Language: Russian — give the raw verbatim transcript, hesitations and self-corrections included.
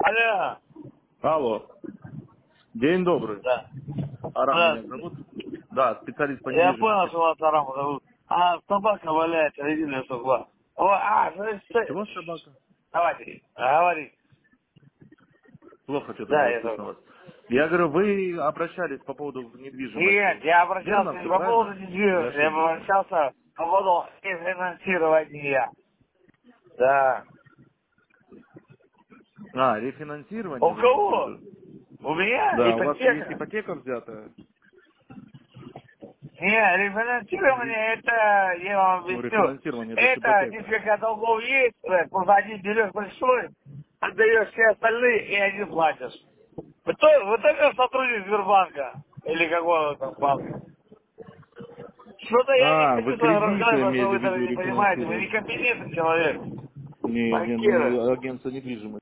Алло. Алло. День добрый. Да. Арам меня Здравствуйте. зовут. Да, специалист по Я понял, недвижимости. что вас Арам зовут. А собака валяется, резиновая сугла. О, а, ну, что- Чего собака? давайте, говори. Плохо что-то Да, было я слышно тоже. вас. Я говорю, вы обращались по поводу Нет, недвижимости. я Верно обращался не все, по поводу правильно? Или недвижимости, я ошиблись? обращался по поводу финансирования. Да. А, У рефинансирование вы имеете в кого? виду? У меня Да, у вас есть ипотека. ипотека взятая? Не, Или, рефинансирование это, я вам ну, объясню, рефинансирование, это же это ипотека. несколько долгов есть, э, просто один берешь большой, отдаешь все остальные и один платишь. Вы, то, вы только сотрудник Сбербанка или какого там банка. Что-то я не А, вы хочу с вами кредиты разговаривать, потому что имели вы в даже виду не понимаете, вы рефинансировать? некомпетентный человек. Не, не, Банкиры. мы агентство недвижимости.